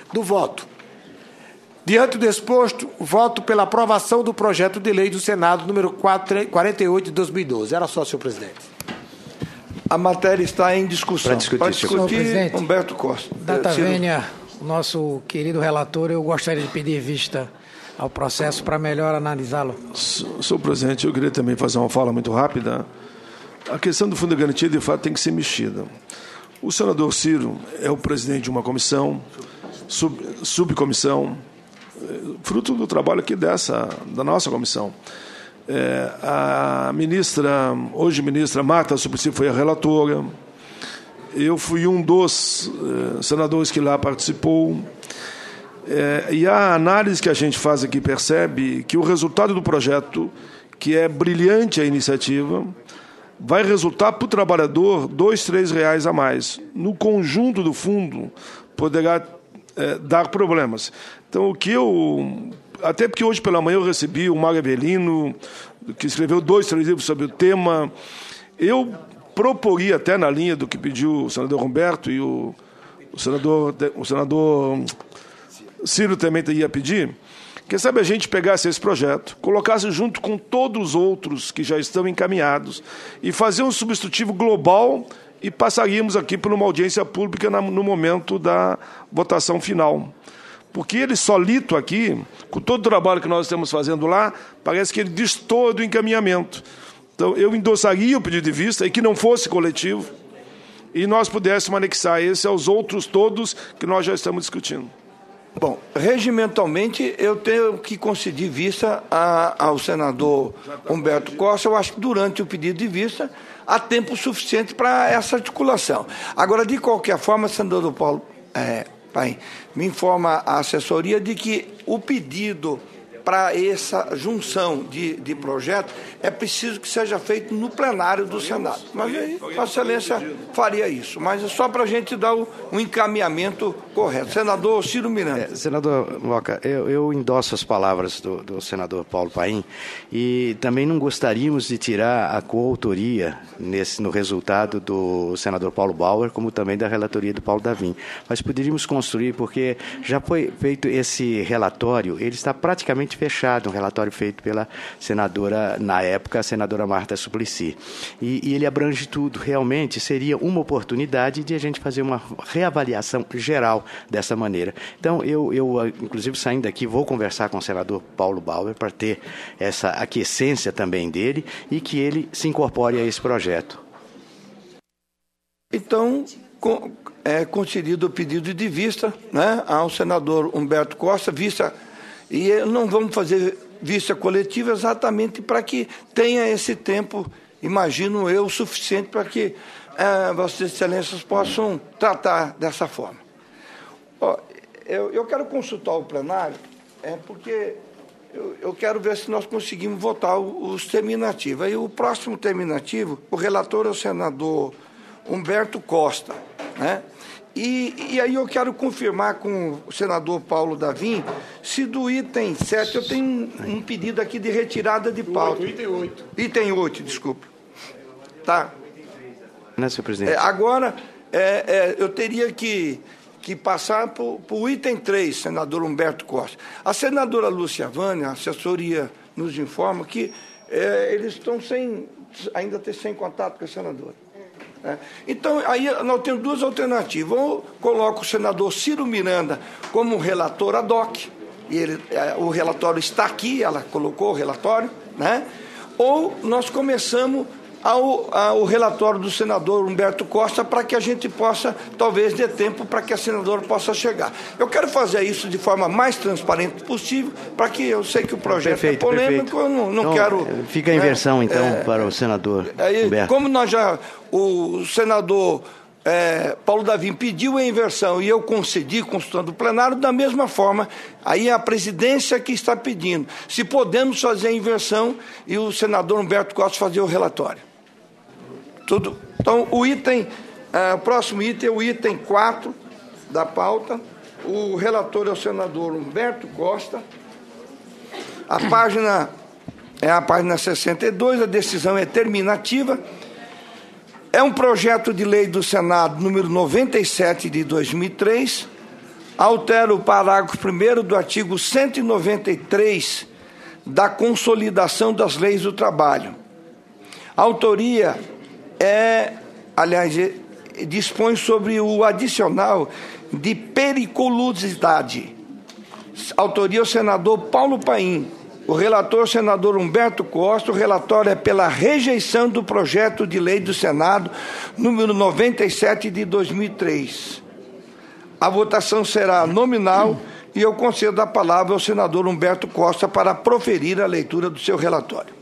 do voto. Diante do exposto, voto pela aprovação do projeto de lei do Senado número 48 de 2012. Era só, senhor presidente. A matéria está em discussão. Para discutir, Humberto Costa. Data vênia, nosso querido relator, eu gostaria de pedir vista ao processo para melhor analisá-lo. Senhor presidente, eu queria também fazer uma fala muito rápida. A questão do fundo de garantia, de fato, tem que ser mexida. O senador Ciro é o presidente de uma comissão, subcomissão, fruto do trabalho aqui da nossa comissão. A hoje ministra Marta Suplicy foi a relatora. Eu fui um dos senadores que lá participou. E a análise que a gente faz aqui percebe que o resultado do projeto, que é brilhante a iniciativa, vai resultar para o trabalhador R$ 2, R$ 3 a mais. No conjunto do fundo, poderá dar problemas. Então, até porque hoje pela manhã eu recebi o Mário Avelino, que escreveu 2, 3 livros sobre o tema. Eu proporia, até na linha do que pediu o senador Humberto e o senador Ciro também ia pedir, quem sabe a gente pegasse esse projeto, colocasse junto com todos os outros que já estão encaminhados e fazer um substitutivo global e passaríamos aqui por uma audiência pública no momento da votação final. Porque ele solito aqui, com todo o trabalho que nós estamos fazendo lá, parece que ele destoa do encaminhamento. Então, eu endossaria o pedido de vista e que não fosse coletivo e nós pudéssemos anexar esse aos outros todos que nós já estamos discutindo. Bom, regimentalmente, eu tenho que conceder vista ao senador Humberto Costa. Eu acho que durante o pedido de vista há tempo suficiente para essa articulação. Agora, de qualquer forma, senador Paulo Paim, me informa a assessoria de que o pedido para essa junção de projetos é preciso que seja feito no plenário do Senado. Mas aí, Vossa Excelência faria isso. Mas é só para a gente dar um encaminhamento correto. Senador Ciro Miranda. Senador Moca, eu endosso as palavras do senador Paulo Paim e também não gostaríamos de tirar a coautoria no resultado do senador Paulo Bauer, como também da relatoria do Paulo Davim. Mas poderíamos construir, porque já foi feito esse relatório, ele está praticamente fechado, um relatório feito pela senadora, na época, a senadora Marta Suplicy. E ele abrange tudo. Realmente seria uma oportunidade de a gente fazer uma reavaliação geral dessa maneira. Então, eu inclusive, saindo daqui, vou conversar com o senador Paulo Bauer para ter essa aquiescência também dele e que ele se incorpore a esse projeto. Então, é concedido o pedido de vista, né, ao senador Humberto Costa, e não vamos fazer vista coletiva exatamente para que tenha esse tempo, imagino eu, suficiente para que Vossas Excelências possam tratar dessa forma. Eu quero consultar o plenário, porque eu quero ver se nós conseguimos votar os terminativos. Aí o próximo terminativo, o relator é o senador Humberto Costa, né? E aí eu quero confirmar com o senador Paulo Davim se do item 7, eu tenho um pedido aqui de retirada de pauta. Item 8. Item 8, desculpe. Tá. Não, senhor presidente. Agora, eu teria que passar para o item 3, senador Humberto Costa. A senadora Lúcia Vânia, a assessoria, nos informa que eles estão ainda sem contato com a senadora. Então, aí nós temos duas alternativas. Ou coloco o senador Ciro Miranda como relator ad hoc, e o relatório está aqui, ela colocou o relatório, né? Ou nós começamos ao relatório do senador Humberto Costa para que a gente possa, talvez, dê tempo para que a senadora possa chegar. Eu quero fazer isso de forma mais transparente possível, para que eu sei que o projeto é polêmico, perfeito. Eu não então, quero... Fica a inversão, então, para o senador Humberto. Como o senador Paulo Davim pediu a inversão e eu concedi, consultando o plenário, da mesma forma, aí é a presidência que está pedindo. Se podemos fazer a inversão e o senador Humberto Costa fazer o relatório. Tudo. Então, o próximo item é o item 4 da pauta. O relator é o senador Humberto Costa. A página é a página 62, a decisão é terminativa. É um projeto de lei do Senado número 97 de 2003, altera o parágrafo 1º do artigo 193 da Consolidação das Leis do Trabalho. A autoria dispõe sobre o adicional de periculosidade. Autoria o senador Paulo Paim. O relator, o senador Humberto Costa. O relatório é pela rejeição do projeto de lei do Senado, número 97 de 2003. A votação será nominal e eu concedo a palavra ao senador Humberto Costa para proferir a leitura do seu relatório.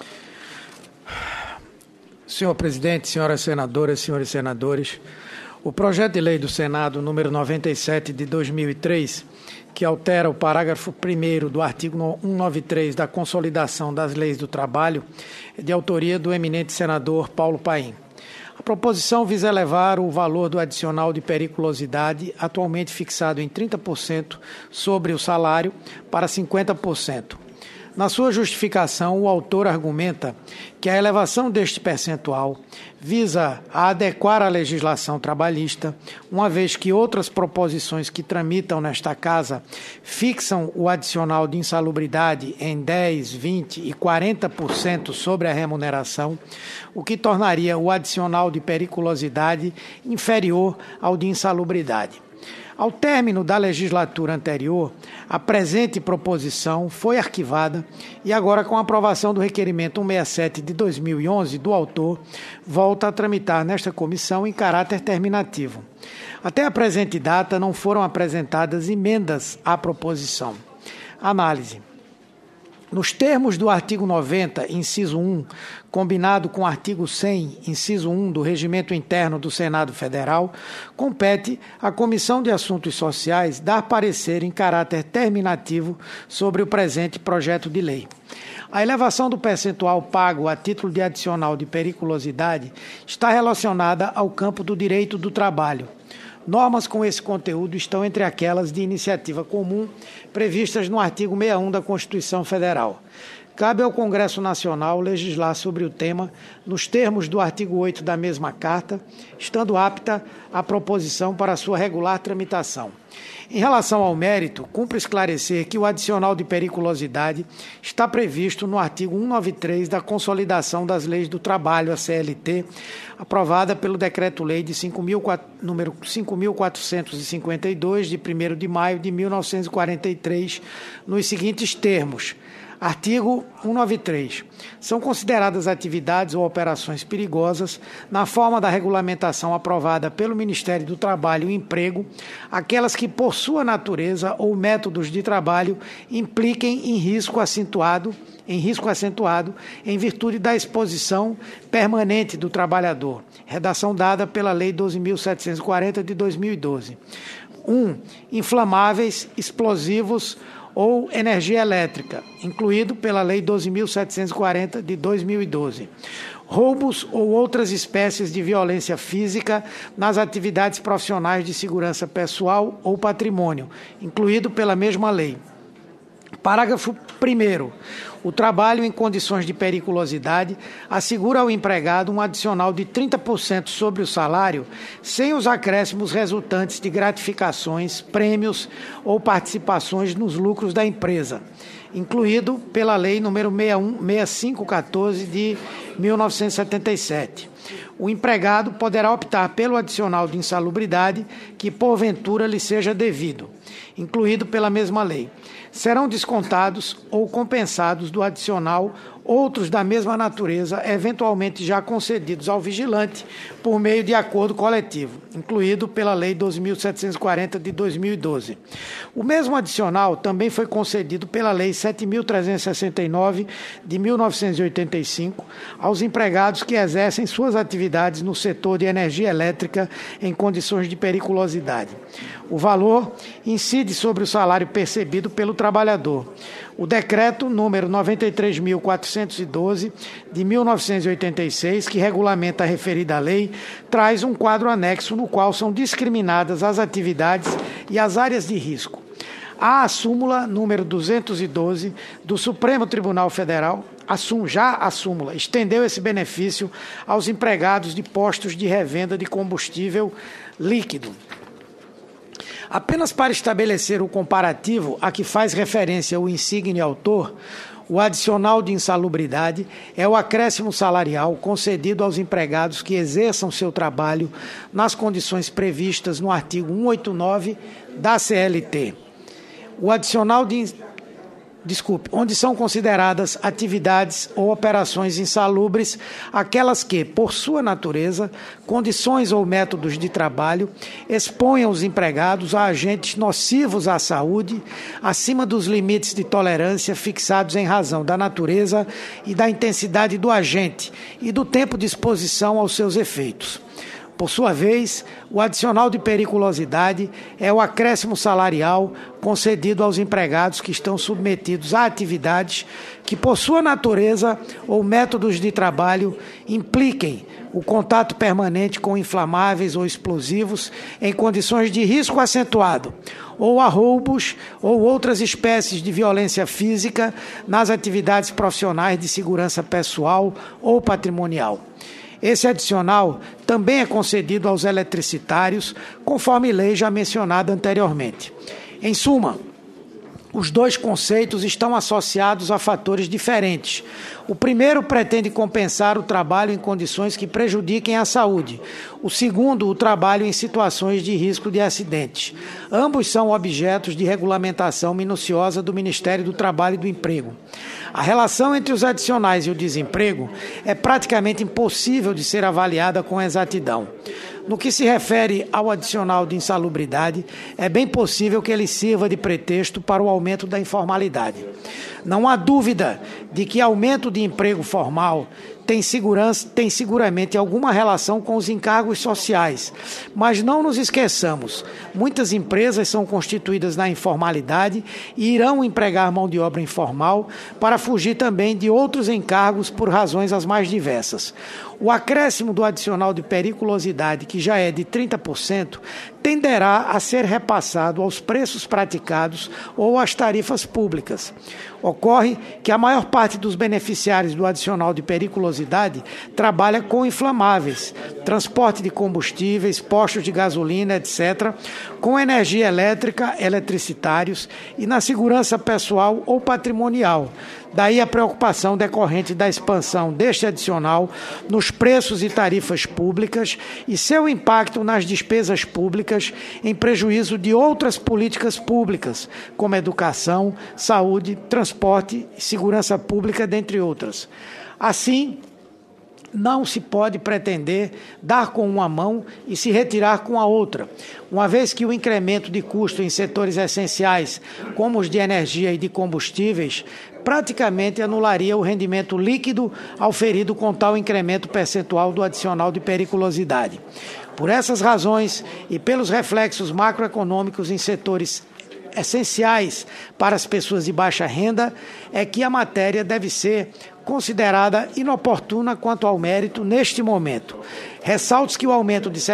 Senhor presidente, senhoras senadoras, senhores senadores, o projeto de lei do Senado, número 97 de 2003, que altera o parágrafo 1º do artigo 193 da Consolidação das Leis do Trabalho, é de autoria do eminente senador Paulo Paim. A proposição visa elevar o valor do adicional de periculosidade, atualmente fixado em 30% sobre o salário, para 50%. Na sua justificação, o autor argumenta que a elevação deste percentual visa a adequar a legislação trabalhista, uma vez que outras proposições que tramitam nesta Casa fixam o adicional de insalubridade em 10%, 20% e 40% sobre a remuneração, o que tornaria o adicional de periculosidade inferior ao de insalubridade. Ao término da legislatura anterior, a presente proposição foi arquivada e agora, com a aprovação do requerimento 167 de 2011 do autor, volta a tramitar nesta comissão em caráter terminativo. Até a presente data não foram apresentadas emendas à proposição. Análise. Nos termos do artigo 90, inciso 1, combinado com o artigo 100, inciso 1 do Regimento Interno do Senado Federal, compete à Comissão de Assuntos Sociais dar parecer em caráter terminativo sobre o presente projeto de lei. A elevação do percentual pago a título de adicional de periculosidade está relacionada ao campo do direito do trabalho. Normas com esse conteúdo estão entre aquelas de iniciativa comum previstas no artigo 61 da Constituição Federal. Cabe ao Congresso Nacional legislar sobre o tema nos termos do artigo 8 da mesma Carta, estando apta a proposição para sua regular tramitação. Em relação ao mérito, cumpre esclarecer que o adicional de periculosidade está previsto no artigo 193 da Consolidação das Leis do Trabalho, a CLT, aprovada pelo Decreto-Lei número 5.452, de 1º de maio de 1943, nos seguintes termos. Artigo 193. São consideradas atividades ou operações perigosas, na forma da regulamentação aprovada pelo Ministério do Trabalho e Emprego, aquelas que, por sua natureza ou métodos de trabalho, impliquem em risco acentuado em virtude da exposição permanente do trabalhador. Redação dada pela Lei 12.740 de 2012. 1. Inflamáveis, explosivos ou energia elétrica, incluído pela Lei 12.740 de 2012. Roubos ou outras espécies de violência física nas atividades profissionais de segurança pessoal ou patrimônio, incluído pela mesma lei. Parágrafo 1º. O trabalho em condições de periculosidade assegura ao empregado um adicional de 30% sobre o salário, sem os acréscimos resultantes de gratificações, prêmios ou participações nos lucros da empresa, incluído pela Lei número 6514 de 1977. O empregado poderá optar pelo adicional de insalubridade que, porventura, lhe seja devido, incluído pela mesma lei. Serão descontados ou compensados do adicional outros da mesma natureza, eventualmente já concedidos ao vigilante por meio de acordo coletivo, incluído pela Lei 12.740 de 2012. O mesmo adicional também foi concedido pela Lei 7.369 de 1985 aos empregados que exercem suas atividades no setor de energia elétrica em condições de periculosidade. O valor incide sobre o salário percebido pelo trabalhador. O decreto número 93.412 de 1986, que regulamenta a referida lei, traz um quadro anexo no qual são discriminadas as atividades e as áreas de risco. Há a súmula número 212 do Supremo Tribunal Federal, a súmula estendeu esse benefício aos empregados de postos de revenda de combustível líquido. Apenas para estabelecer o comparativo a que faz referência o insigne autor, o adicional de insalubridade é o acréscimo salarial concedido aos empregados que exerçam seu trabalho nas condições previstas no artigo 189 da CLT. O adicional onde são consideradas atividades ou operações insalubres aquelas que, por sua natureza, condições ou métodos de trabalho, exponham os empregados a agentes nocivos à saúde, acima dos limites de tolerância fixados em razão da natureza e da intensidade do agente e do tempo de exposição aos seus efeitos. Por sua vez, o adicional de periculosidade é o acréscimo salarial concedido aos empregados que estão submetidos a atividades que, por sua natureza ou métodos de trabalho, impliquem o contato permanente com inflamáveis ou explosivos em condições de risco acentuado, ou a roubos ou outras espécies de violência física nas atividades profissionais de segurança pessoal ou patrimonial. Esse adicional também é concedido aos eletricitários, conforme lei já mencionada anteriormente. Em suma, os dois conceitos estão associados a fatores diferentes. O primeiro pretende compensar o trabalho em condições que prejudiquem a saúde. O segundo, o trabalho em situações de risco de acidentes. Ambos são objetos de regulamentação minuciosa do Ministério do Trabalho e do Emprego. A relação entre os adicionais e o desemprego é praticamente impossível de ser avaliada com exatidão. No que se refere ao adicional de insalubridade, é bem possível que ele sirva de pretexto para o aumento da informalidade. Não há dúvida de que aumento de emprego formal tem seguramente alguma relação com os encargos sociais, mas não nos esqueçamos, muitas empresas são constituídas na informalidade e irão empregar mão de obra informal para fugir também de outros encargos por razões as mais diversas. O acréscimo do adicional de periculosidade, que já é de 30%, tenderá a ser repassado aos preços praticados ou às tarifas públicas. Ocorre que a maior parte dos beneficiários do adicional de periculosidade trabalha com inflamáveis, transporte de combustíveis, postos de gasolina, etc., com energia elétrica, eletricitários e na segurança pessoal ou patrimonial. Daí a preocupação decorrente da expansão deste adicional nos preços e tarifas públicas e seu impacto nas despesas públicas em prejuízo de outras políticas públicas, como educação, saúde, transporte e segurança pública, dentre outras. Assim, não se pode pretender dar com uma mão e se retirar com a outra, uma vez que o incremento de custo em setores essenciais, como os de energia e de combustíveis, praticamente anularia o rendimento líquido auferido com tal incremento percentual do adicional de periculosidade. Por essas razões e pelos reflexos macroeconômicos em setores essenciais para as pessoas de baixa renda, é que a matéria deve ser considerada inoportuna quanto ao mérito neste momento. Ressalto que o aumento de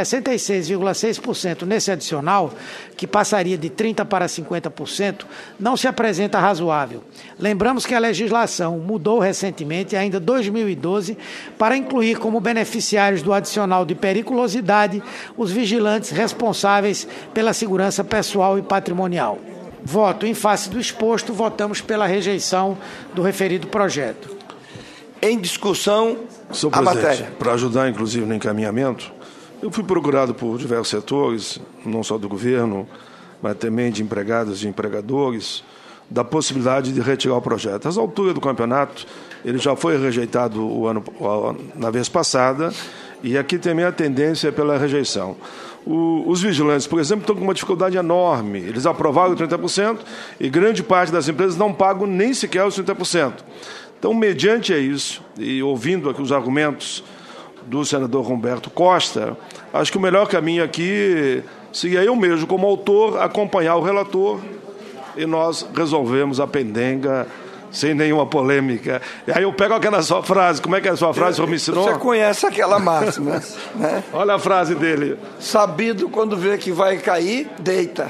66,6% nesse adicional, que passaria de 30% para 50%, não se apresenta razoável. Lembramos que a legislação mudou recentemente, ainda em 2012, para incluir como beneficiários do adicional de periculosidade os vigilantes responsáveis pela segurança pessoal e patrimonial. Voto em face do exposto, votamos pela rejeição do referido projeto. Em discussão, Senhor a presidente, matéria. para ajudar, inclusive, no encaminhamento, eu fui procurado por diversos setores, não só do governo, mas também de empregados e empregadores, da possibilidade de retirar o projeto. Às alturas do campeonato, ele já foi rejeitado na vez passada, e aqui também a tendência é pela rejeição. Os vigilantes, por exemplo, estão com uma dificuldade enorme. Eles aprovaram 30% e grande parte das empresas não pagam nem sequer os 30%. Então, mediante isso, e ouvindo aqui os argumentos do senador Roberto Costa, acho que o melhor caminho aqui seria eu mesmo, como autor, acompanhar o relator e nós resolvemos a pendenga sem nenhuma polêmica. E aí eu pego aquela sua frase. Como é que é a sua frase, senhor me ensinou? Você conhece aquela máxima, né? Olha a frase dele. Sabido quando vê que vai cair, deita.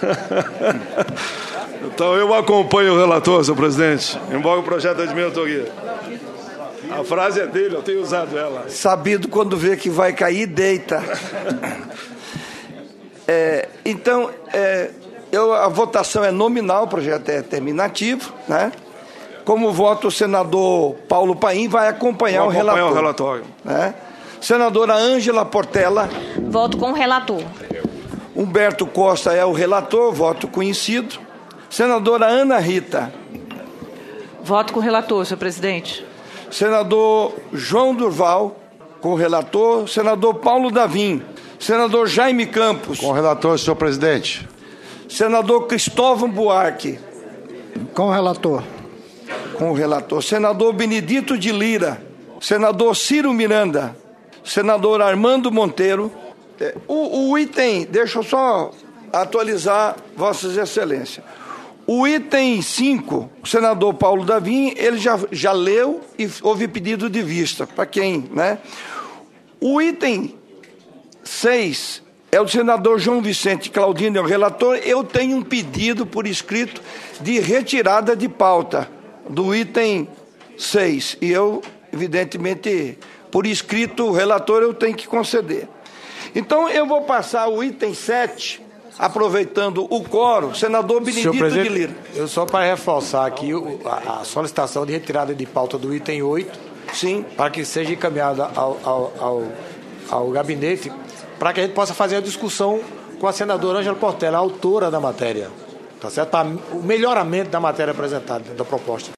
Então eu acompanho o relator, senhor presidente, embora o projeto é de minha autoria. A frase é dele, eu tenho usado ela. Sabido quando vê que vai cair, deita. Então, a votação é nominal, o projeto é terminativo, né? Como voto, o senador Paulo Paim vai acompanhar o relatório. Né? Senadora Ângela Portela. Voto com o relator. Humberto Costa é o relator, voto conhecido. Senadora Ana Rita. Voto com o relator, senhor presidente. Senador João Durval, com o relator. Senador Paulo Davim. Senador Jaime Campos. Com o relator, senhor presidente. Senador Cristóvão Buarque. Com o relator. Com o relator. Senador Benedito de Lira. Senador Ciro Miranda. Senador Armando Monteiro. O item, deixa eu só atualizar Vossas Excelências. O item 5, o senador Paulo Davim, ele já leu e houve pedido de vista. Para quem, né? O item 6 é o senador João Vicente Claudino, é o relator. Eu tenho um pedido por escrito de retirada de pauta do item 6. E eu, evidentemente, por escrito, o relator eu tenho que conceder. Então, eu vou passar o item 7, aproveitando o quórum, senador Benedito de Lira. Eu só para reforçar aqui a solicitação de retirada de pauta do item 8, sim, para que seja encaminhada ao gabinete, para que a gente possa fazer a discussão com a senadora Ângela Portela, a autora da matéria, tá certo? Para o melhoramento da matéria apresentada da proposta.